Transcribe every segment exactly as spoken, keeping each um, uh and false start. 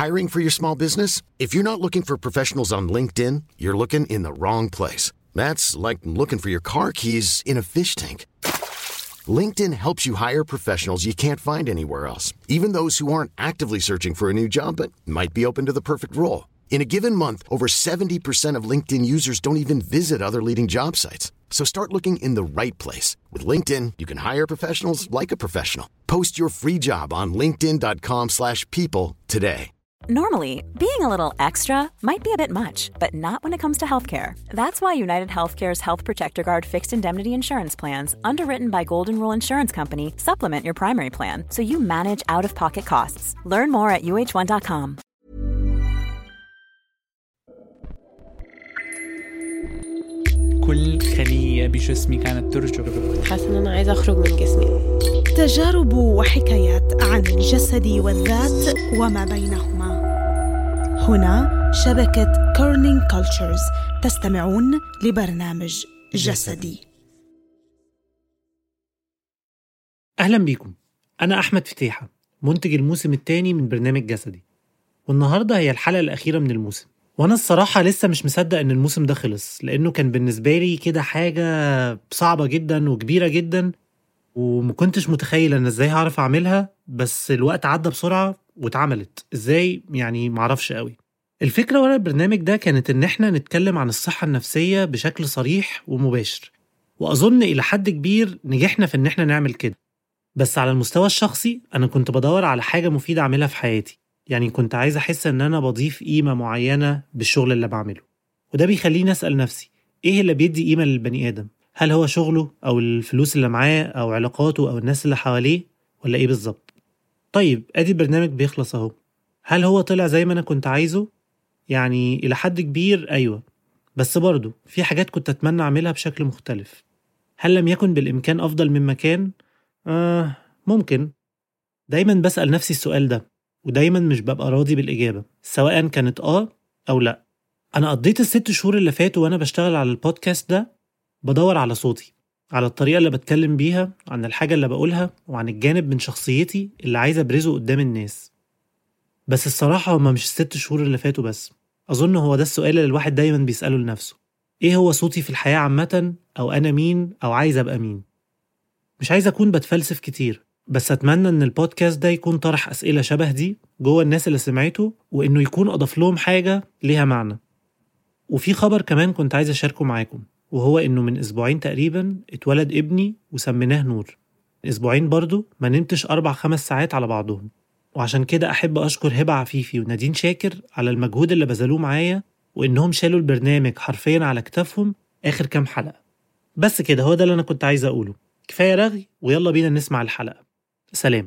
Hiring for your small business? If you're not looking for professionals on LinkedIn, you're looking in the wrong place. That's like looking for your car keys in a fish tank. LinkedIn helps you hire professionals you can't find anywhere else, even those who aren't actively searching for a new job but might be open to the perfect role. In a given month, over seventy percent of LinkedIn users don't even visit other leading job sites. So start looking in the right place. With LinkedIn, you can hire professionals like a professional. Post your free job on linkedin dot com slash people today. Normally, being a little extra might be a bit much, but not when it comes to healthcare. That's why United Healthcare's Health Protector Guard fixed indemnity insurance plans, underwritten by Golden Rule Insurance Company, supplement your primary plan so you manage out-of-pocket costs. Learn more at u h one dot com. كل خلية بجسمي كانت ترجف. حاسة إن أنا عايزة أخرج من جسمي. تجارب وحكايات عن الجسد والذات وما بينهما. هنا شبكة كورنينج كولتشرز. تستمعون لبرنامج جسدي. أهلا بيكم. أنا أحمد فتيحة، منتج الموسم الثاني من برنامج جسدي، والنهاردة هي الحلقة الأخيرة من الموسم. وانا الصراحة لسه مش مصدق ان الموسم ده خلص، لانه كان بالنسبة لي كده حاجة صعبة جدا وكبيرة جدا، ومكنتش متخيل ان ازاي هعرف اعملها، بس الوقت عدى بسرعة واتعملت ازاي يعني معرفش قوي. الفكرة ورا البرنامج ده كانت ان احنا نتكلم عن الصحة النفسية بشكل صريح ومباشر، واظن الى حد كبير نجحنا في ان احنا نعمل كده. بس على المستوى الشخصي انا كنت بدور على حاجة مفيدة اعملها في حياتي، يعني كنت عايز أحس أن أنا بضيف قيمة معينة بالشغل اللي بعمله، وده بيخليني أسأل نفسي إيه اللي بيدي قيمة للبني آدم؟ هل هو شغله أو الفلوس اللي معاه أو علاقاته أو الناس اللي حواليه ولا إيه بالظبط؟ طيب أدي البرنامج بيخلص أهو. هل هو طلع زي ما أنا كنت عايزه؟ يعني إلى حد كبير أيوة، بس برضو في حاجات كنت أتمنى أعملها بشكل مختلف. هل لم يكن بالإمكان أفضل مما كان؟ آه ممكن. دايما بسأل نفسي السؤال ده، ودايما مش ببقى راضي بالإجابة، سواء كانت آه أو لأ. أنا قضيت الست شهور اللي فاتوا وأنا بشتغل على البودكاست ده بدور على صوتي، على الطريقة اللي بتكلم بيها، عن الحاجة اللي بقولها، وعن الجانب من شخصيتي اللي عايزة أبرزه قدام الناس. بس الصراحة هما مش الست شهور اللي فاتوا بس. أظن هو ده السؤال اللي الواحد دايما بيسأله لنفسه، إيه هو صوتي في الحياة عامة، أو أنا مين، أو عايز أبقى مين. مش عايز أكون بتفلسف كتير، بس أتمنى أن البودكاست ده يكون طرح أسئلة شبه دي جوه الناس اللي سمعته، وإنه يكون أضاف لهم حاجة ليها معنى. وفي خبر كمان كنت عايز أشاركه معاكم، وهو إنه من أسبوعين تقريبا اتولد ابني وسميناه نور. أسبوعين برضو ما نمتش أربع خمس ساعات على بعضهم، وعشان كده أحب أشكر هبة عفيفي ونادين شاكر على المجهود اللي بذلوه معايا، وإنهم شالوا البرنامج حرفيا على كتافهم آخر كام حلقة. بس كده، هو ده اللي أنا كنت عايز أقوله. كفاية رغي، ويلا بينا نسمع الحلقة. سلام.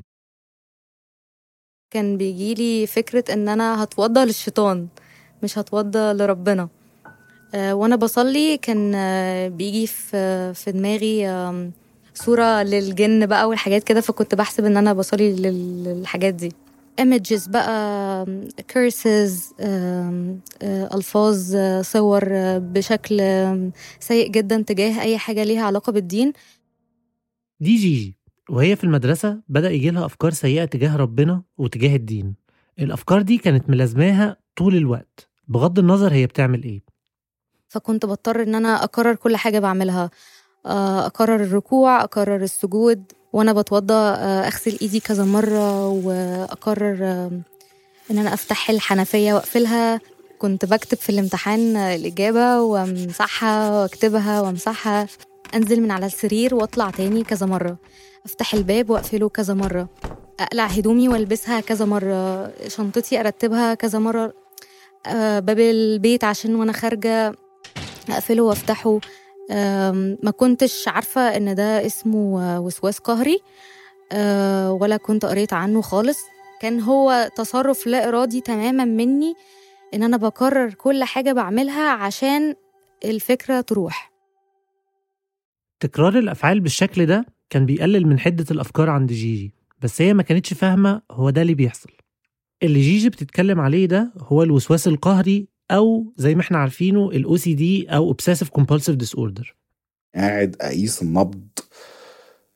كان بيجيلي فكرة ان انا هتوضى للشيطان مش هتوضى لربنا. أه وانا بصلي كان أه بيجي في في دماغي أه صورة للجن بقى والحاجات كده، فكنت بحسب ان انا بصلي للحاجات دي. images بقى، curses، أه أه الفاظ، أه صور أه بشكل أه سيء جدا تجاه اي حاجة ليها علاقة بالدين. دي جيجي، وهي في المدرسة بدأ يجيلها أفكار سيئة تجاه ربنا وتجاه الدين. الأفكار دي كانت ملازماها طول الوقت بغض النظر هي بتعمل إيه. فكنت بضطر إن أنا أكرر كل حاجة بعملها، أكرر الركوع، أكرر السجود، وأنا بتوضى أغسل إيدي كذا مرة، وأكرر إن أنا أفتح الحنفية وأقفلها. كنت بكتب في الامتحان الإجابة وامسحها واكتبها وامسحها، أنزل من على السرير واطلع تاني كذا مرة، أفتح الباب وأقفله كذا مرة، أقلع هدومي والبسها كذا مرة، شنطتي أرتبها كذا مرة، أه باب البيت عشان وأنا خارجة أقفله وافتحه. أه ما كنتش عارفة إن ده اسمه وسواس قهري، أه ولا كنت قريت عنه خالص. كان هو تصرف لا إرادي تماما مني، إن أنا بكرر كل حاجة بعملها عشان الفكرة تروح. تكرار الأفعال بالشكل ده كان بيقلل من حدة الأفكار عند جيجي، بس هي ما كانتش فاهمة هو ده اللي بيحصل. اللي جيجي بتتكلم عليه ده هو الوسواس القهري، أو زي ما احنا عارفينه ال أو سي دي أو Obsessive Compulsive Disorder. قاعد أقيس النبض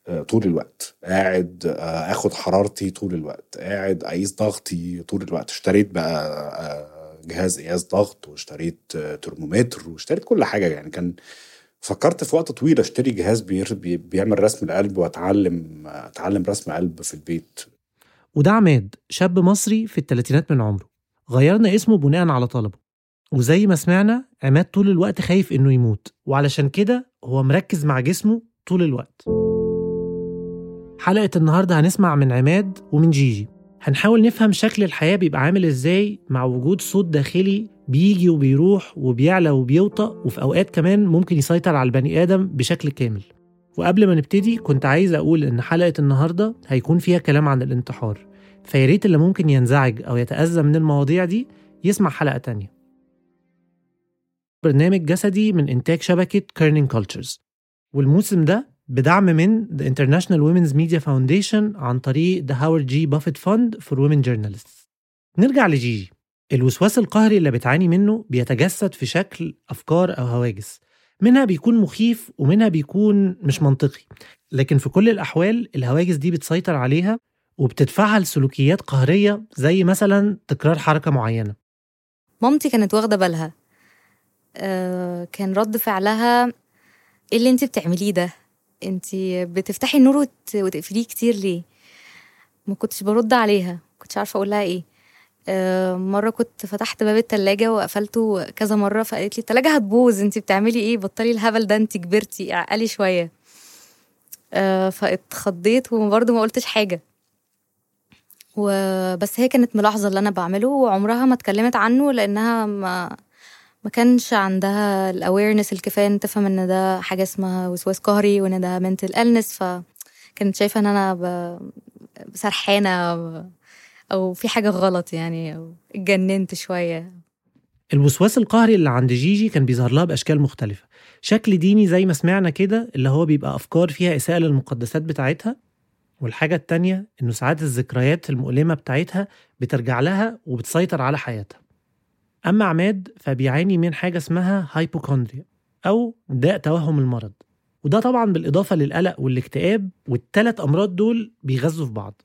طول الوقت، قاعد اخد حرارتي طول الوقت، قاعد اقيس ضغطي طول الوقت. اشتريت بقى جهاز قياس ضغط، واشتريت ترمومتر، واشتريت كل حاجة. يعني كان فكرت في وقت طويل اشتري جهاز بيعمل رسم القلب واتعلم اتعلم رسم قلب في البيت. وده عماد، شاب مصري في الثلاثينات من عمره. غيرنا اسمه بناء على طلبه، وزي ما سمعنا عماد طول الوقت خايف انه يموت، وعلشان كده هو مركز مع جسمه طول الوقت. حلقة النهاردة هنسمع من عماد ومن جيجي. هنحاول نفهم شكل الحياة بيبقى عامل ازاي مع وجود صوت داخلي بيجي وبيروح وبيعلى وبيوطأ، وفي أوقات كمان ممكن يسيطر على البني آدم بشكل كامل. وقبل ما نبتدي كنت عايز أقول إن حلقة النهاردة هيكون فيها كلام عن الانتحار، فياريت اللي ممكن ينزعج أو يتأذى من المواضيع دي يسمع حلقة تانية. برنامج جسدي من إنتاج شبكة كيرنينج كولتشرز، والموسم ده بدعم من The International Women's Media Foundation عن طريق The Howard G. Buffett Fund for Women Journalists. نرجع لجيجي. الوسواس القهري اللي بتعاني منه بيتجسد في شكل أفكار أو هواجس، منها بيكون مخيف ومنها بيكون مش منطقي، لكن في كل الأحوال الهواجس دي بتسيطر عليها وبتدفعها لسلوكيات قهرية، زي مثلا تكرار حركة معينة. مامتي كانت واخدة بالها، أه كان رد فعلها إيه اللي انت بتعمليه ده؟ انت بتفتحي النور وت... وتقفليه كتير ليه؟ ما كنتش برد عليها، كنتش عارفة أقول لها إيه. أه مرة كنت فتحت باب التلاجة وقفلته كذا مرة، فقالت لي التلاجة هتبوظ، انت بتعملي إيه؟ بطلي الهبل ده، انت كبرتي، اعقلي شوية. أه فاتخضيت وبرضه ما قلتش حاجة، وبس هي كانت ملاحظة اللي أنا بعمله وعمرها ما اتكلمت عنه، لأنها ما ما كانش عندها الاويرنس الكفايه ان تفهم ان ده حاجه اسمها وسواس قهري وان ده mental illness. فكانت شايفه ان انا سرحانه او في حاجه غلط، يعني او اتجننت شويه. الوسواس القهري اللي عند جيجي كان بيظهر لها باشكال مختلفه، شكل ديني زي ما سمعنا كده، اللي هو بيبقى افكار فيها اساءه للمقدسات بتاعتها، والحاجه التانية انه ساعات الذكريات المؤلمه بتاعتها بترجع لها وبتسيطر على حياتها. أما عماد فبيعاني من حاجة اسمها هايبوكوندريا أو داء توهم المرض، وده طبعا بالإضافة للقلق والاكتئاب، والثلاث أمراض دول بيغذوا في بعض.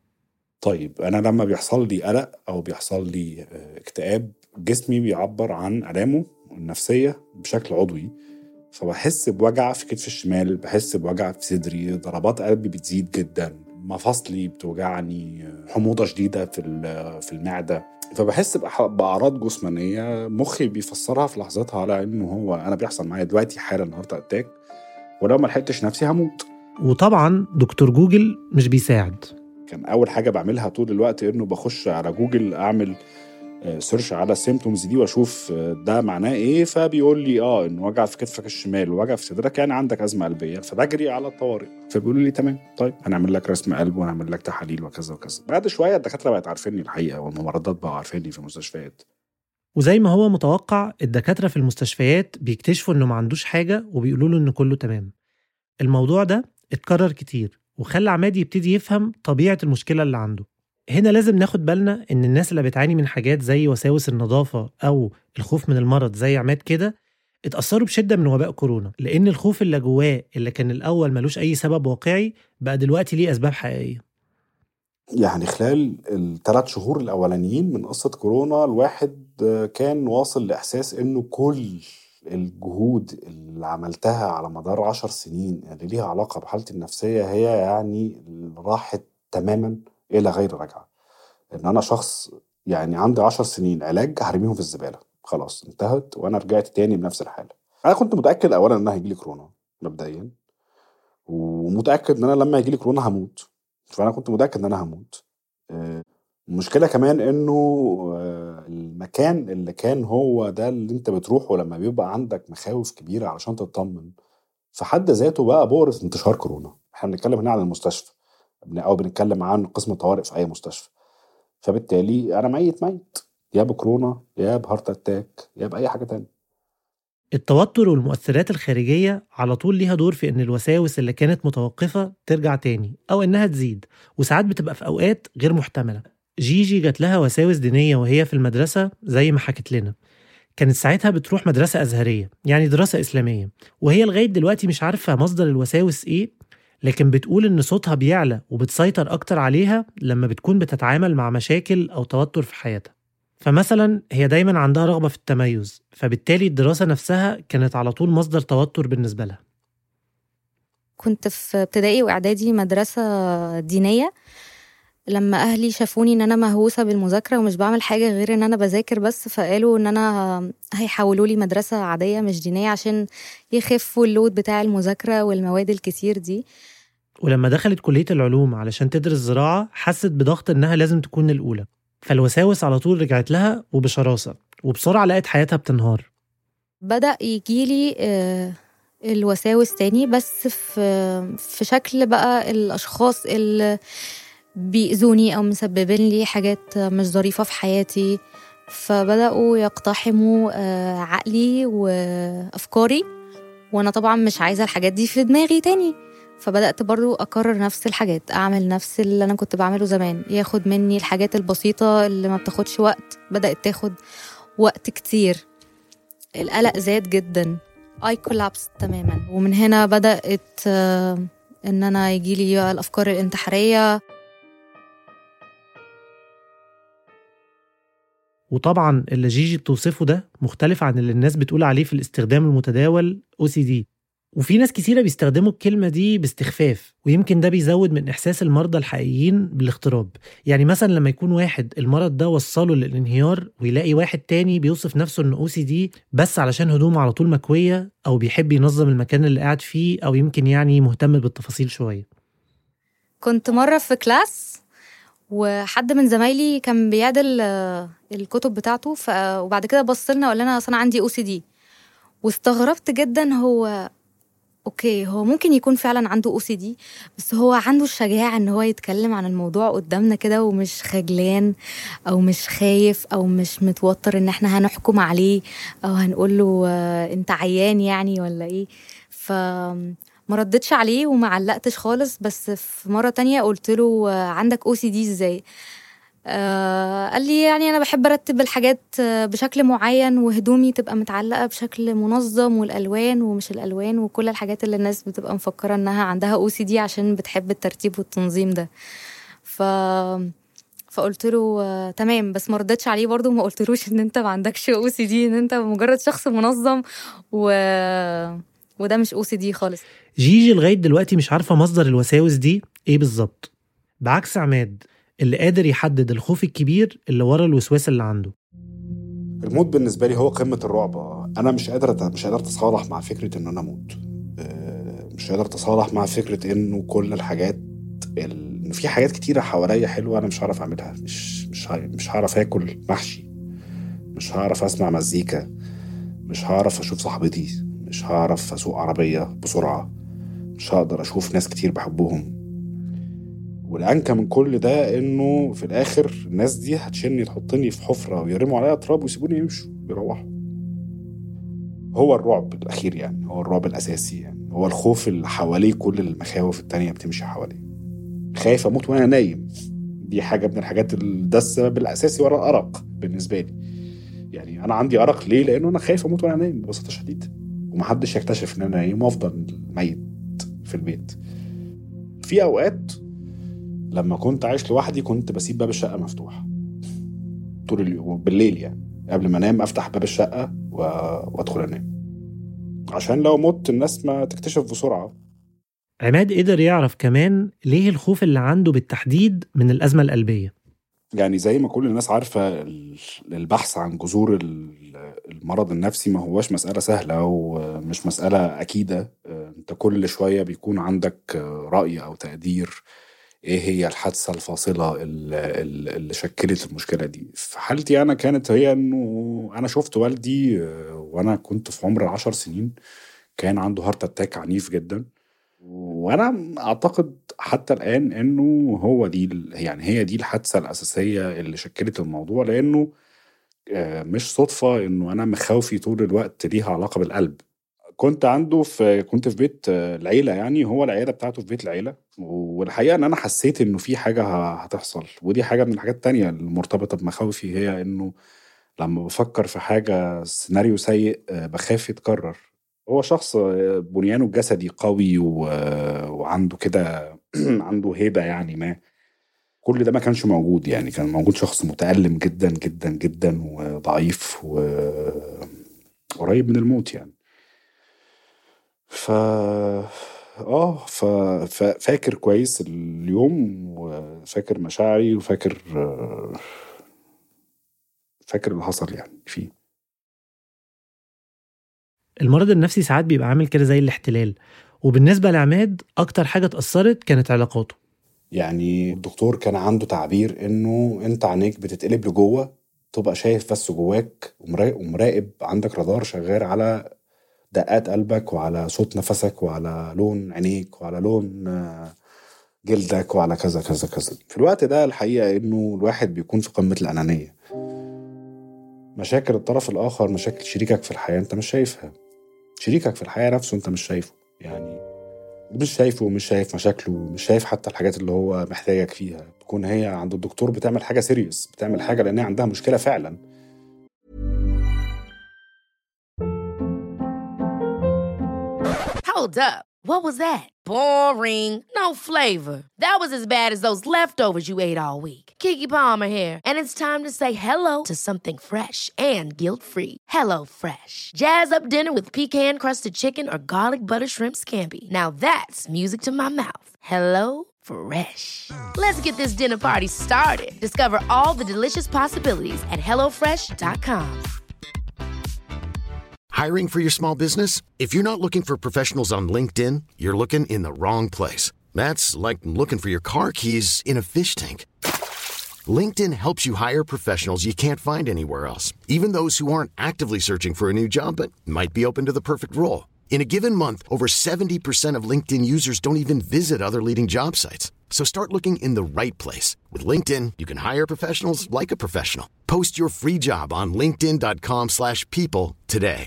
طيب أنا لما بيحصل لي قلق أو بيحصل لي اكتئاب، جسمي بيعبر عن آلامه النفسية بشكل عضوي، فبحس بوجع في كتف الشمال، بحس بوجع في صدري، ضربات قلبي بتزيد جدا، مفاصلي بتوجعني، حموضة شديدة في في المعدة. فبحس بأعراض جسمانية مخي بيفسرها في لحظتها على إنه هو أنا بيحصل معايا دلوقتي حالا النهاردة أتاك، ولو ما لحقتش نفسي هموت. وطبعا دكتور جوجل مش بيساعد. كان أول حاجة بعملها طول الوقت إنه بخش على جوجل أعمل سيرش على السيمتومز دي واشوف ده معناه ايه، فبيقول لي اه ان وجع في كتفك الشمال ووجع في صدرك يعني عندك ازمه قلبيه، فبجري على الطوارئ، فبيقولوا لي تمام، طيب هنعمل لك رسم قلب ونعمل لك تحاليل وكذا وكذا. بعد شويه الدكاتره بقت عارفيني الحقيقه، والممرضات بقوا عارفيني في المستشفيات. وزي ما هو متوقع الدكاتره في المستشفيات بيكتشفوا انه ما عندوش حاجه وبيقولوا له ان كله تمام. الموضوع ده اتكرر كتير وخلى عماد يبتدي يفهم طبيعه المشكله اللي عنده. هنا لازم ناخد بالنا إن الناس اللي بتعاني من حاجات زي وساوس النظافة أو الخوف من المرض زي عماد كده اتأثروا بشدة من وباء كورونا، لأن الخوف اللي جواه اللي كان الأول ملوش أي سبب واقعي بقى دلوقتي ليه أسباب حقيقية. يعني خلال الثلاث شهور الأولانيين من قصة كورونا الواحد كان واصل لإحساس إنه كل الجهود اللي عملتها على مدار عشر سنين اللي ليها علاقة بحالتي النفسية هي يعني راحت تماماً إلى غير رجعة. إن أنا شخص يعني عندي عشر سنين علاج هرميهم في الزبالة، خلاص انتهت، وأنا رجعت تاني بنفس الحالة. أنا كنت متأكد أولا إنها هيجيلي كورونا مبدئيا، ومتأكد إن أنا لما يجيلي كورونا هموت، فأنا كنت متأكد إن أنا هموت. المشكلة كمان إنه المكان اللي كان هو ده اللي أنت بتروحه لما بيبقى عندك مخاوف كبيرة علشان تطمن، في حد ذاته بقى بؤرة انتشار كورونا. إحنا بنتكلم هنا عن المستشفى أو بنتكلم عن قسم الطوارئ في أي مستشفى، فبالتالي أنا ميت ميت يا بكورونا يا بهارت أتاك يا بأي حاجة تانية. التوتر والمؤثرات الخارجية على طول ليها دور في إن الوساوس اللي كانت متوقفة ترجع تاني أو إنها تزيد، وساعات بتبقى في أوقات غير محتملة. جيجي جات لها وساوس دينية وهي في المدرسة زي ما حكت لنا. كانت ساعتها بتروح مدرسة أزهرية يعني دراسة إسلامية، وهي لغاية دلوقتي مش عارفة مصدر الوساوس إيه، لكن بتقول إن صوتها بيعلى وبتسيطر أكتر عليها لما بتكون بتتعامل مع مشاكل أو توتر في حياتها. فمثلا هي دايما عندها رغبة في التميز، فبالتالي الدراسة نفسها كانت على طول مصدر توتر بالنسبة لها. كنت في ابتدائي وإعدادي مدرسة دينية. لما أهلي شافوني إن أنا مهووسة بالمذاكرة ومش بعمل حاجة غير إن أنا بذاكر بس، فقالوا إن أنا هيحولوا لي مدرسة عادية مش دينية عشان يخفوا اللود بتاع المذاكرة والمواد الكتير دي. ولما دخلت كلية العلوم علشان تدرس زراعة حست بضغط إنها لازم تكون الأولى، فالوساوس على طول رجعت لها وبشراسة، وبسرعة لقت حياتها بتنهار. بدأ يجيلي آه الوساوس تاني، بس في في شكل بقى الأشخاص اللي بيأذوني أو مسببين لي حاجات مش ظريفة في حياتي، فبدأوا يقتحموا آه عقلي وأفكاري، وأنا طبعا مش عايزة الحاجات دي في دماغي تاني. فبدأت برضو أكرر نفس الحاجات، أعمل نفس اللي أنا كنت بعمله زمان، ياخد مني الحاجات البسيطة اللي ما بتاخدش وقت بدأت تاخد وقت كتير. القلق زاد جدا، I collapsed تماما. ومن هنا بدأت آه إن أنا يجيلي الأفكار الانتحارية. وطبعا اللي جيجي بتوصفه ده مختلف عن اللي الناس بتقول عليه في الاستخدام المتداول أو سي دي، وفي ناس كتيرة بيستخدموا الكلمة دي باستخفاف، ويمكن ده بيزود من إحساس المرضى الحقيقيين بالاغتراب. يعني مثلا لما يكون واحد المرض ده وصله للانهيار، ويلاقي واحد تاني بيوصف نفسه إنه أو سي دي بس علشان هدومه على طول مكوية، أو بيحب ينظم المكان اللي قاعد فيه، أو يمكن يعني مهتم بالتفاصيل شوية. كنت مرة في كلاس وحد من زمايلي كان بيعدل الكتب بتاعته، ف... وبعد كده بصلنا وقال لنا أصلا عندي أو سي دي، واستغربت جدا. هو اوكي، هو ممكن يكون فعلا عنده أو سي دي، بس هو عنده الشجاعة ان هو يتكلم عن الموضوع قدامنا كده ومش خجلان او مش خايف او مش متوتر ان احنا هنحكم عليه او هنقول له انت عيان يعني ولا ايه. فما ردتش عليه وما علقتش خالص. بس في مرة تانية قلت له عندك أو سي دي ازاي؟ آه قال لي يعني أنا بحب أرتب الحاجات بشكل معين، وهدومي تبقى متعلقة بشكل منظم، والألوان ومش الألوان، وكل الحاجات اللي الناس بتبقى مفكرة أنها عندها أو سي دي عشان بتحب الترتيب والتنظيم ده. ف... فقلت له آه تمام، بس ما ردتش عليه برضو، ما قلتلوش أن أنت ما عندكش أو سي دي، أن أنت مجرد شخص منظم و... وده مش أو سي دي خالص. جيجي لغاية دلوقتي مش عارفة مصدر الوساوس دي إيه بالظبط، بعكس عماد اللي قادر يحدد الخوف الكبير اللي ورا الوسواس اللي عنده. الموت بالنسبة لي هو قمة الرعب. أنا مش قادر مش قادر أتصالح مع فكرة إن أنا أموت، مش قادر أتصالح مع فكرة إنه كل الحاجات إن في حاجات كتيرة حواليا حلوة أنا مش هعرف أعملها. مش مش مش هعرف آكل محشي، مش هعرف أسمع مزيكا، مش هعرف أشوف صاحبتي، مش هعرف أسوق عربية بسرعة، مش هقدر أشوف ناس كتير بحبهم. والأنكى من كل ده إنه في الآخر الناس دي هتشني تحطني في حفرة ويرموا عليها تراب ويسيبوني يمشوا بيروحوا. هو الرعب الأخير يعني، هو الرعب الأساسي يعني، هو الخوف اللي حواليه كل المخاوف التانية بتمشي حواليه. خايف أموت وأنا نايم، دي حاجة من الحاجات اللي ده السبب الأساسي وراء الأرق بالنسبة لي. يعني أنا عندي أرق ليه؟ لأنه أنا خايف أموت وأنا نايم ببساطة شديدة، ومحدش يكتشف إن أنا نايم وأفضل ميت في البيت. في أوقات لما كنت عايش لوحدي كنت بسيب باب الشقة مفتوح طول اليوم بالليل، يعني قبل ما انام افتح باب الشقة وادخل انام عشان لو مت الناس ما تكتشف بسرعة. عماد قدر يعرف كمان ليه الخوف اللي عنده بالتحديد من الأزمة القلبية. يعني زي ما كل الناس عارفة البحث عن جذور المرض النفسي ما هواش مسألة سهلة ومش مسألة أكيدة. انت كل شوية بيكون عندك رأي أو تقدير ايه هي الحادثة الفاصلة اللي شكلت المشكلة دي. في حالتي انا كانت هي انه انا شفت والدي وانا كنت في عمر العشر سنين كان عنده هارت اتاك عنيف جدا، وانا اعتقد حتى الان انه هو دي يعني هي دي الحادثة الاساسية اللي شكلت الموضوع، لانه مش صدفة انه انا مخاوفي طول الوقت ليها علاقة بالقلب. كنت عنده في كنت في بيت العيلة، يعني هو العيلة بتاعته في بيت العيلة، والحقيقة ان انا حسيت انه في حاجة هتحصل. ودي حاجة من الحاجات التانية المرتبطة بمخاوفي، هي انه لما بفكر في حاجة سيناريو سيء بخاف يتكرر. هو شخص بنيانه الجسدي قوي و... وعنده كده عنده هيبة يعني، ما كل ده ما كانش موجود. يعني كان موجود شخص متألم جدا جدا جدا وضعيف وقريب من الموت يعني. ف اه ف... ففاكر كويس اليوم، وفاكر مشاعري، وفاكر فاكر اللي حصل يعني فيه. المرض النفسي ساعات بيبقى عامل كده زي الاحتلال، وبالنسبة لعماد أكتر حاجة اتأثرت كانت علاقاته. يعني الدكتور كان عنده تعبير إنه أنت عينيك بتتقلب لجوه، تبقى شايف بس جواك، ومراقب، عندك رادار شغال على دقات قلبك وعلى صوت نفسك وعلى لون عينيك وعلى لون جلدك وعلى كذا كذا كذا. في الوقت ده الحقيقة إنه الواحد بيكون في قمة الأنانية. مشاكل الطرف الآخر، مشاكل شريكك في الحياة أنت مش شايفها، شريكك في الحياة نفسه أنت مش شايفه، يعني مش شايفه، مش شايف مشاكله، مش شايف حتى الحاجات اللي هو محتاجك فيها. تكون هي عند الدكتور بتعمل حاجة سيريس، بتعمل حاجة لأنها عندها مشكلة فعلا. Hold up. What was that? Boring. No flavor. That was as bad as those leftovers you ate all week. Keke Palmer here, and it's time to say hello to something fresh and guilt-free. Hello Fresh. Jazz up dinner with pecan-crusted chicken or garlic butter shrimp scampi. Now that's music to my mouth. Hello Fresh. Let's get this dinner party started. Discover all the delicious possibilities at hello fresh dot com. Hiring for your small business? If you're not looking for professionals on LinkedIn, you're looking in the wrong place. That's like looking for your car keys in a fish tank. LinkedIn helps you hire professionals you can't find anywhere else, even those who aren't actively searching for a new job but might be open to the perfect role. In a given month, over seventy percent of LinkedIn users don't even visit other leading job sites. So start looking in the right place. With LinkedIn, you can hire professionals like a professional. Post your free job on linkedin dot com slash people today.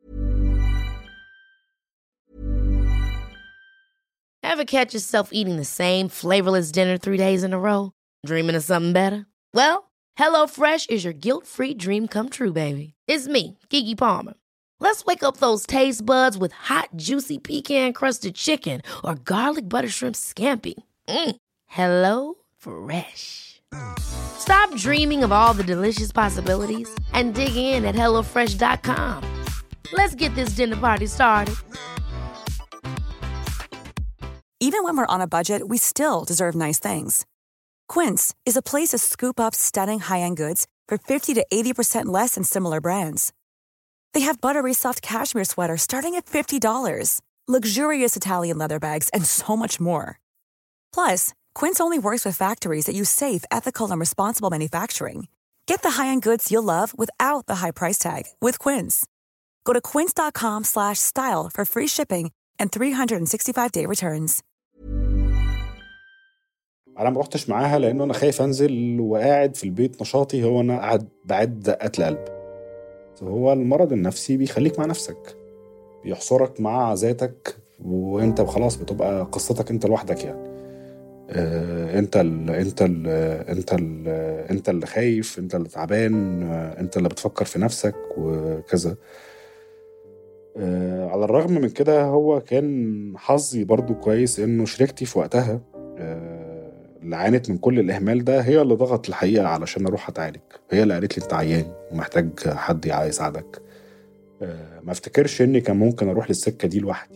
Ever catch yourself eating the same flavorless dinner three days in a row? Dreaming of something better? Well, HelloFresh is your guilt-free dream come true, baby. It's me, Keke Palmer. Let's wake up those taste buds with hot, juicy pecan-crusted chicken or garlic butter shrimp scampi. Mm. Hello Fresh. Stop dreaming of all the delicious possibilities and dig in at hello fresh dot com. Let's get this dinner party started. Even when we're on a budget, we still deserve nice things. Quince is a place to scoop up stunning high-end goods for fifty to eighty percent less than similar brands. They have buttery soft cashmere sweaters starting at fifty dollars, luxurious Italian leather bags, and so much more. Plus, Quince only works with factories that use safe, ethical, and responsible manufacturing. Get the high-end goods you'll love without the high price tag with Quince. Go to quince dot com slash style for free shipping and three sixty-five day returns. انا ما رحتش معاها لانه انا خايف انزل وقاعد في البيت نشاطي هو انا قاعد بعد دقات القلب. هو المرض النفسي بيخليك مع نفسك، بيحصرك مع ذاتك، وانت خلاص بتبقى قصتك انت لوحدك يعني. آه، انت ال انت ال انت ال انت اللي خايف، انت اللي تعبان، آه، انت اللي بتفكر في نفسك وكذا. آه، على الرغم من كده هو كان حظي برضو كويس انه شريكتي في وقتها آه، اللي عانت من كل الإهمال ده هي اللي ضغط الحقيقة علشان أروح أتعالج. هي اللي قالت لي أنت عيان ومحتاج حد يساعدك. أه ما افتكرش إني كان ممكن أروح للسكة دي لوحدي.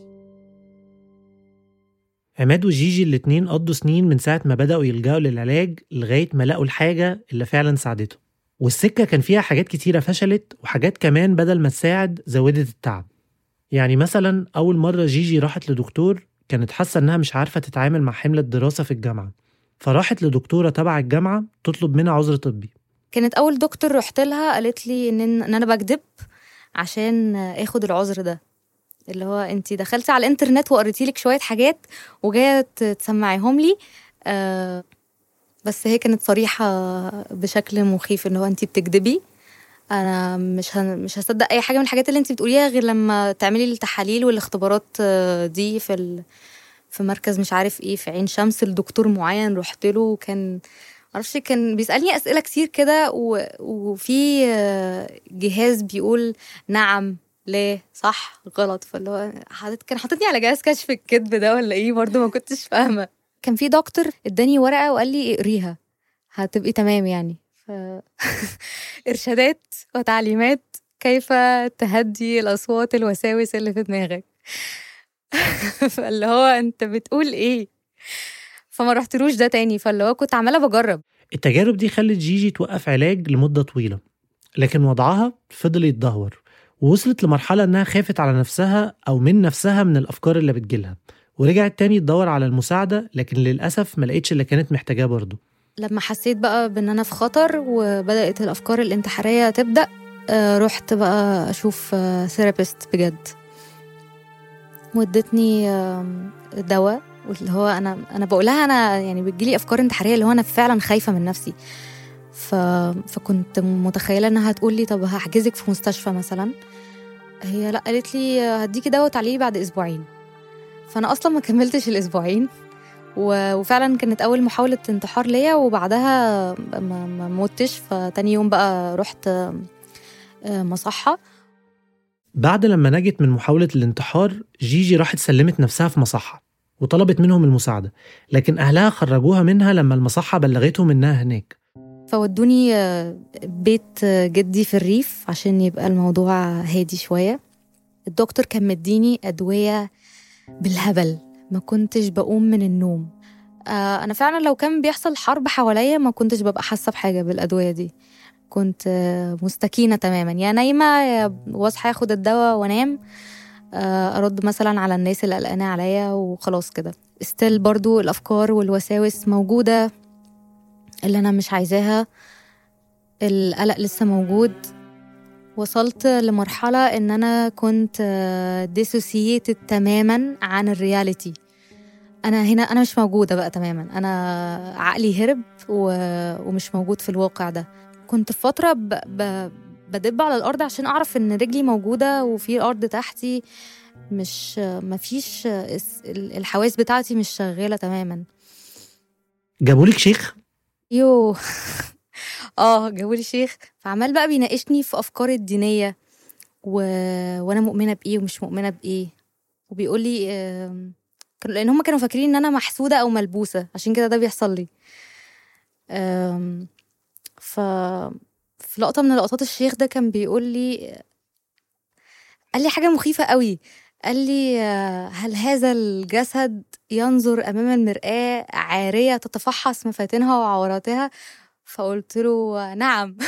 عماد وجيجي الاتنين قضوا سنين من ساعة ما بدأوا يلجأوا للعلاج لغاية ما لقوا الحاجة اللي فعلا ساعدته، والسكة كان فيها حاجات كتيرة فشلت وحاجات كمان بدل ما تساعد زودت التعب. يعني مثلا أول مرة جيجي راحت لدكتور كانت حاسة إنها مش عارفة تتعامل مع حمل الدراسة في الجامعة، فراحت لدكتورة تبع الجامعة تطلب منها عذر طبي. كانت أول دكتور رحت لها قالت لي إن, إن أنا بكذب عشان أخد العذر ده، اللي هو أنتي دخلتي على الإنترنت وقريتي لك شوية حاجات وجاية تسمعيهم لي. آه بس هي كانت صريحة بشكل مخيف إن هو أنتي بتكذبي، أنا مش هن مش هصدق أي حاجة من الحاجات اللي أنتي بتقوليها غير لما تعملي التحاليل والاختبارات دي في ال في مركز مش عارف ايه في عين شمس. الدكتور معين رحت له كان معرفش كان بيسألني أسئلة كتير كده، وفي جهاز بيقول نعم ليه صح غلط. فاللي هو حاطط كان حاططني على جهاز كشف الكذب ده ولا ايه، برضه ما كنتش فاهمه. كان في دكتور اداني ورقه وقال لي اقريها هتبقي تمام يعني. ف... ارشادات وتعليمات كيف تهدي الاصوات الوساوس اللي في دماغك. فاللي هو انت بتقول ايه؟ فما رحتلوش ده تاني. فاللي هو كنت عماله بجرب. التجارب دي خلت جيجي توقف علاج لمدة طويلة، لكن وضعها فضل يتدهور، ووصلت لمرحلة انها خافت على نفسها او من نفسها من الافكار اللي بتجيلها، ورجعت تاني تدور على المساعدة، لكن للأسف ما لقيتش اللي كانت محتاجاه برضو. لما حسيت بقى بان انا في خطر وبدأت الافكار الانتحارية تبدأ، آه رحت بقى اشوف ثيرابيست بجد، ودتني آه دواء. واللي هو انا انا بقولها انا يعني بتجيلي افكار انتحارية اللي هو انا فعلا خايفة من نفسي. ف... فكنت متخيلة انها هتقولي طب هحجزك في مستشفى مثلا. هي لا، قالت لي هديكي دواء تعالي بعد اسبوعين. فانا اصلا ما كملتش الاسبوعين، وفعلا كانت اول محاولة انتحار ليا، وبعدها ما موتش. فتاني يوم بقى رحت مصحة. بعد لما نجت من محاولة الانتحار، جيجي راحت سلمت نفسها في مصحة وطلبت منهم المساعدة، لكن أهلها خرجوها منها لما المصحة بلغتهم إنها هناك. فودوني بيت جدي في الريف عشان يبقى الموضوع هادي شوية. الدكتور كان مديني أدوية بالهبل، ما كنتش بقوم من النوم. آه أنا فعلا لو كان بيحصل حرب حواليا ما كنتش ببقى حاسة بحاجة بالأدوية دي. كنت آه مستكينة تماما، يا نايمة يا واصحى أخد الدواء وانام، آه أرد مثلا على الناس اللي قلقانة عليا وخلاص كده. استيل برضو الأفكار والوساوس موجودة اللي أنا مش عايزاها، القلق لسه موجود. وصلت لمرحلة إن أنا كنت ديسوسييتد تماماً عن الرياليتي. أنا هنا أنا مش موجودة بقى تماماً، أنا عقلي هرب ومش موجود في الواقع ده. كنت في فترة ب... ب... بدب على الأرض عشان أعرف إن رجلي موجودة وفي أرض تحتي، مش مفيش الحواس بتاعتي مش شغالة تماماً. جابولك شيخ؟ يو اه جابولي شيخ، فعمال بقى بيناقشني في افكاري الدينيه و... وانا مؤمنه بايه ومش مؤمنه بايه. وبيقول لي آه... لان هم كانوا فاكرين ان انا محسوده او ملبوسه، عشان كده ده بيحصل لي. آه... ف في لقطه من لقطات الشيخ ده كان بيقول لي، قال لي حاجه مخيفه قوي. قال لي هل هذا الجسد ينظر امام المرآة عاريه تتفحص مفاتنها وعوراتها؟ فقلت له نعم.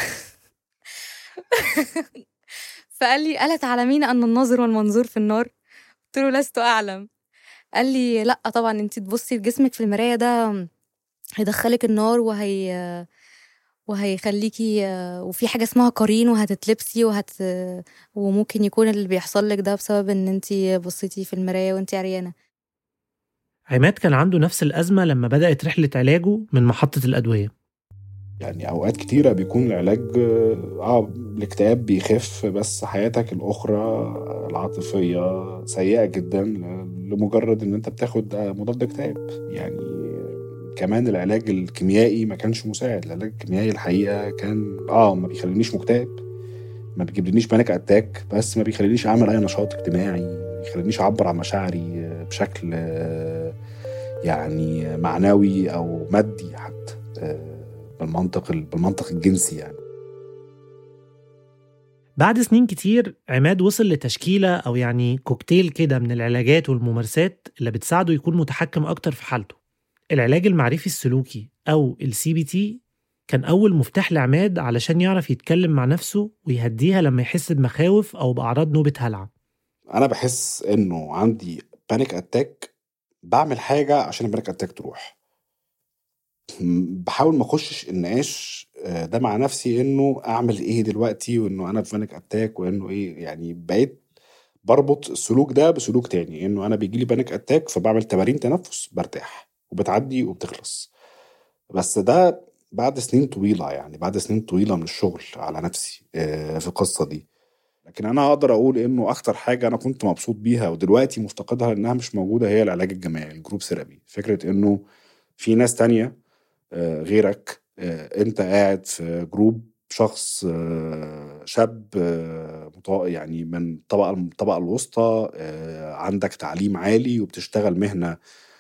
فقال لي ألا تعلمين أن الناظر والمنظور في النار؟ قلت له لست أعلم. قال لي لا طبعا، انت تبصي لجسمك في المراية ده هيدخلك النار وهي وهيخليكي، وفي حاجة اسمها قرين وهتتلبسي وهت وممكن يكون اللي بيحصل لك ده بسبب ان انت بصيتي في المراية وانت عريانة. عماد كان عنده نفس الأزمة لما بدأت رحلة علاجه من محطة الأدوية. يعني أوقات كتيرة بيكون العلاج آه الاكتئاب بيخف، بس حياتك الأخرى العاطفية سيئة جدا لمجرد إن أنت بتاخد مضاد اكتئاب. يعني كمان العلاج الكيميائي ما كانش مساعد. العلاج الكيميائي الحقيقة كان آه ما بيخلينيش مكتئب، ما بيجيبليش بانيك أتاك، بس ما بيخلينيش أعمل أي نشاط اجتماعي، ما بيخلينيش أعبر عن مشاعري بشكل يعني معنوي أو مادي حتى بالمنطق بالمنطق الجنسي. يعني بعد سنين كتير عماد وصل لتشكيلة أو يعني كوكتيل كده من العلاجات والممارسات اللي بتساعده يكون متحكم أكتر في حالته. العلاج المعرفي السلوكي أو ال سي بي تي كان أول مفتاح لعماد علشان يعرف يتكلم مع نفسه ويهديها لما يحس بمخاوف أو بأعراض نوبة هلع. أنا بحس إنه عندي بانيك أتاك، بعمل حاجة عشان البانيك أتاك تروح. بحاول ما اخشش النقاش ده مع نفسي انه اعمل ايه دلوقتي وانه انا في بانيك اتاك وانه ايه. يعني بقيت بربط السلوك ده بسلوك تاني، انه انا بيجيلي بانيك اتاك فبعمل تمارين تنفس برتاح وبتعدي وبتخلص. بس ده بعد سنين طويلة، يعني بعد سنين طويلة من الشغل على نفسي في القصة دي. لكن انا اقدر اقول انه اكتر حاجة انا كنت مبسوط بيها ودلوقتي مفتقدها انها مش موجودة هي العلاج الجماعي، الجروب ثيرابي. فكرة انه في ناس تانية غيرك، انت قاعد في جروب شخص شاب يعني من الطبقة الطبقة الوسطى، عندك تعليم عالي وبتشتغل مهنة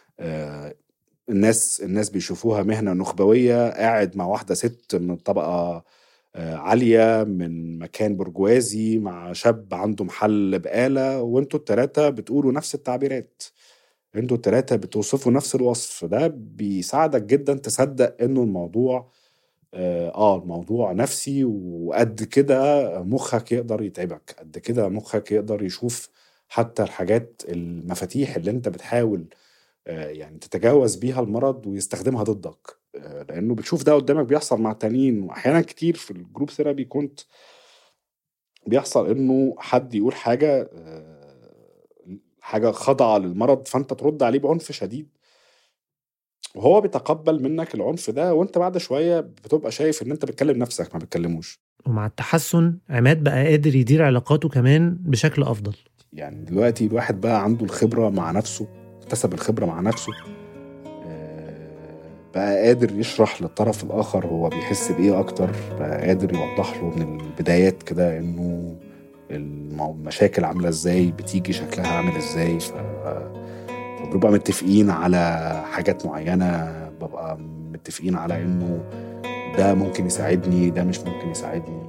الناس الناس بيشوفوها مهنة نخبوية، قاعد مع واحدة ست من الطبقة عالية من مكان برجوازي مع شاب عنده محل بقالة، وانتوا التلاتة بتقولوا نفس التعبيرات، انتوا التلاتة بتوصفوا نفس الوصف. ده بيساعدك جدا تصدق انه الموضوع اه الموضوع نفسي، وقد كده مخك يقدر يتعبك، قد كده مخك يقدر يشوف حتى الحاجات المفاتيح اللي انت بتحاول آه يعني تتجاوز بيها المرض ويستخدمها ضدك، آه لانه بتشوف ده قدامك بيحصل مع التانيين. واحيانا كتير في الجروب ثيرابي كنت بيحصل انه حد يقول حاجة آه حاجة خاضعة للمرض، فانت ترد عليه بعنف شديد، وهو بيتقبل منك العنف ده، وانت بعد شوية بتبقى شايف ان انت بتكلم نفسك ما بتكلموش. ومع التحسن عماد بقى قادر يدير علاقاته كمان بشكل أفضل. يعني دلوقتي الواحد بقى عنده الخبرة مع نفسه، اكتسب الخبرة مع نفسه، بقى قادر يشرح للطرف الآخر هو بيحس بإيه أكتر، بقى قادر يوضح له من البدايات كده إنه المشاكل عاملة إزاي، بتيجي شكلها عامل إزاي. ف بنبقى متفقين على حاجات معينة، ببقى متفقين على إنه ده ممكن يساعدني، ده مش ممكن يساعدني.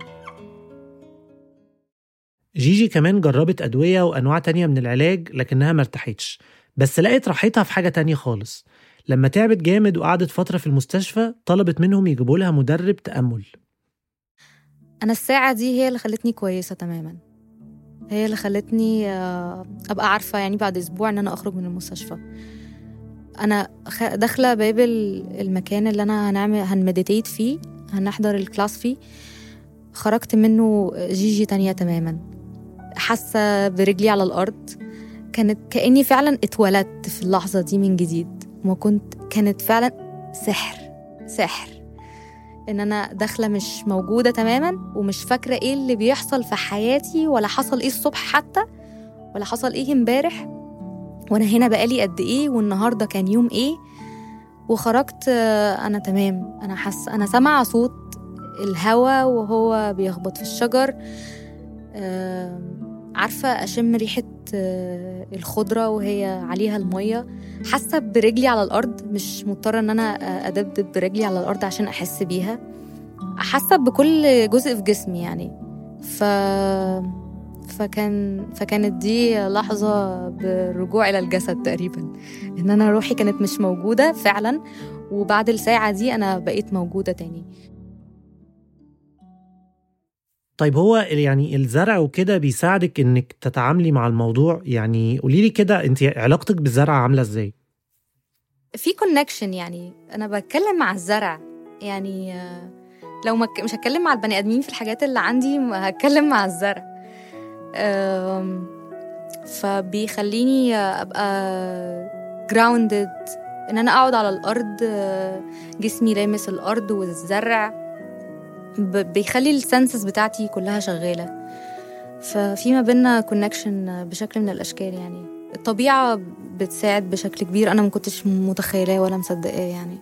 جيجي كمان جربت أدوية وأنواع تانية من العلاج لكنها مرتحتش، بس لقيت راحتها في حاجة تانية خالص. لما تعبت جامد وقعدت فترة في المستشفى طلبت منهم يجيبوا لها مدرب تأمل. أنا الساعة دي هي اللي خلتني كويسة تماماً، هي اللي خلتني أبقى عارفة يعني بعد أسبوع أن أنا أخرج من المستشفى. أنا داخلة باب المكان اللي أنا هنعمل هنمديتيت فيه، هنحضر الكلاس فيه، خرجت منه جيجي تانية تماماً، حاسة برجلي على الأرض، كانت كأني فعلاً اتولدت في اللحظة دي من جديد. ما كنت كانت فعلاً سحر سحر إن أنا داخلة مش موجودة تماماً، ومش فاكرة إيه اللي بيحصل في حياتي، ولا حصل إيه الصبح حتى، ولا حصل إيه امبارح، وأنا هنا بقالي قد إيه، والنهاردة كان يوم إيه. وخرجت أنا تمام، أنا حاسة أنا سمع صوت الهوا وهو بيخبط في الشجر، عارفة أشم ريحة الخضرة وهي عليها المية، حاسة برجلي على الأرض، مش مضطرة أن أنا أدبدب برجلي على الأرض عشان أحس بيها، حاسة بكل جزء في جسمي يعني. ف... فكان... فكانت دي لحظة بالرجوع إلى الجسد تقريبا، إن أنا روحي كانت مش موجودة فعلا، وبعد الساعة دي أنا بقيت موجودة تاني. طيب هو يعني الزرع وكده بيساعدك انك تتعاملي مع الموضوع، يعني قوليلي كده انت علاقتك بالزرع عاملة ازاي؟ في كونكشن، يعني انا بتكلم مع الزرع، يعني لو مش هتكلم مع البني ادمين في الحاجات اللي عندي هتكلم مع الزرع، فبيخليني ابقى grounded، ان انا اقعد على الارض جسمي لامس الارض والزرع، بيخلي السنسز بتاعتي كلها شغالة، ففي ما بيننا كونكشن بشكل من الأشكال. يعني الطبيعة بتساعد بشكل كبير، أنا ما كنتش متخيلاه ولا مصدقاه يعني.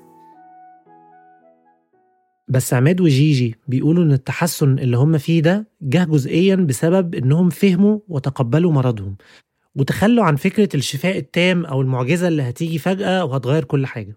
بس عماد وجيجي بيقولوا إن التحسن اللي هم فيه ده جه جزئياً بسبب إنهم فهموا وتقبلوا مرضهم، وتخلوا عن فكرة الشفاء التام أو المعجزة اللي هتيجي فجأة وهتغير كل حاجة.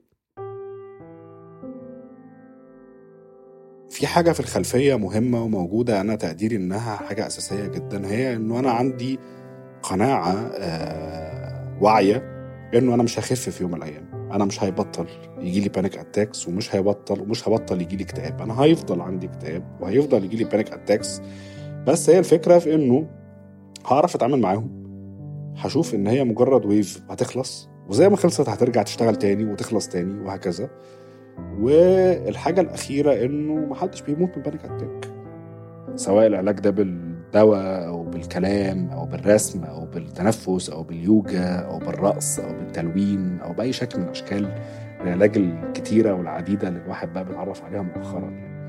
في حاجة في الخلفية مهمة وموجودة، أنا تقديري إنها حاجة أساسية جدا، هي إنه أنا عندي قناعة آه واعية إنه أنا مش هخف في يوم من الأيام، أنا مش هيبطل يجيلي بانيك أتاكس، ومش هيبطل ومش هبطل يجيلي اكتئاب، أنا هيفضل عندي اكتئاب وهيفضل يجيلي بانيك أتاكس، بس هي الفكرة في إنه هعرف أتعامل معاهم، هشوف إن هي مجرد ويف هتخلص، وزي ما خلصت هترجع تشتغل تاني وتخلص تاني وهكذا. والحاجة الأخيرة إنه محدش بيموت من بانيك أتاك، سواء العلاج ده بالدواء أو بالكلام أو بالرسم أو بالتنفس أو باليوجا أو بالرقص أو بالتلوين أو بأي شكل من أشكال العلاج الكتيرة والعديدة اللي الواحد بقى بيتعرف عليها مؤخرا.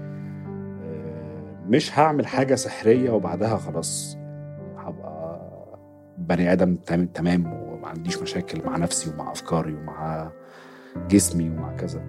مش هعمل حاجة سحرية وبعدها خلاص هبقى بني آدم تمام وما عنديش مشاكل مع نفسي ومع أفكاري ومع جسمي ومع كذا،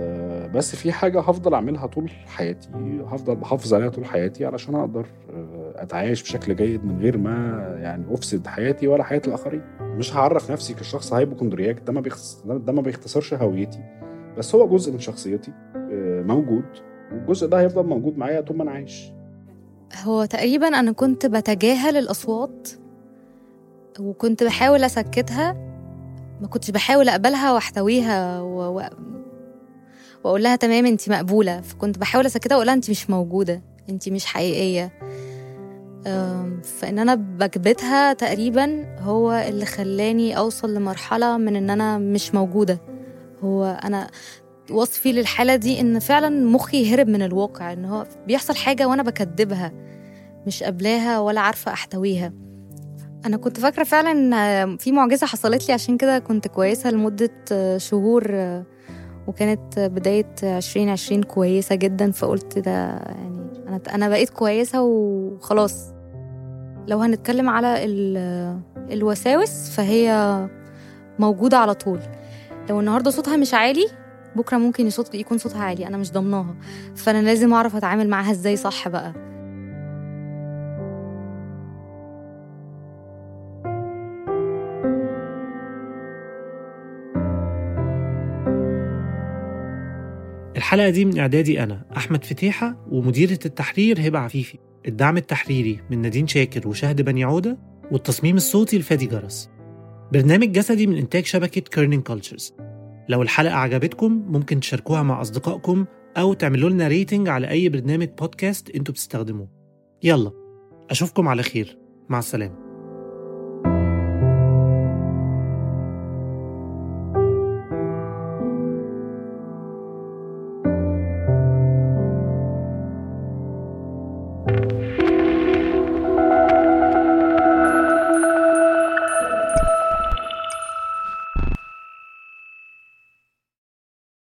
بس في حاجة هفضل أعملها طول حياتي، هفضل بحافظ عليها طول حياتي علشان أقدر اتعايش بشكل جيد من غير ما يعني افسد حياتي ولا حياة الاخرين. مش هعرف نفسي كشخص هايبوكوندرياك، ده ما بيختص... ده ما بيختصرش هويتي، بس هو جزء من شخصيتي موجود، والجزء ده هيفضل موجود معايا طول ما انا عايش. هو تقريبا انا كنت بتجاهل الاصوات وكنت بحاول اسكتها، ما كنتش بحاول اقبلها واحتويها و... و... واقول لها تمام انتي مقبوله، فكنت بحاول اسكتها واقول لها انتي مش موجوده، انتي مش حقيقيه. فان انا بكبتها تقريبا هو اللي خلاني اوصل لمرحله من ان انا مش موجوده. هو انا وصفي للحاله دي ان فعلا مخي هرب من الواقع، ان هو بيحصل حاجه وانا بكدبها مش قبلاها ولا عارفه احتويها. انا كنت فاكره فعلا ان في معجزه حصلت لي، عشان كده كنت كويسه لمده شهور، وكانت بدايه عشرين عشرين كويسه جدا، فقلت ده يعني انا انا بقيت كويسه وخلاص. لو هنتكلم على الوساوس فهي موجوده على طول. لو النهارده صوتها مش عالي بكره ممكن يكون صوتها عالي، انا مش ضمناها، فانا لازم اعرف اتعامل معاها ازاي صح بقى. الحلقة دي من إعدادي أنا أحمد فتيحة ومديرة التحرير هبة عفيفي، الدعم التحريري من نادين شاكر وشهد بني عودة، والتصميم الصوتي لفادي جرس. برنامج جسدي من إنتاج شبكة كيرنينج كولتشرز. لو الحلقة عجبتكم ممكن تشاركوها مع أصدقائكم أو تعملوا لنا ريتنج على أي برنامج بودكاست أنتوا بتستخدموه. يلا أشوفكم على خير، مع السلامة.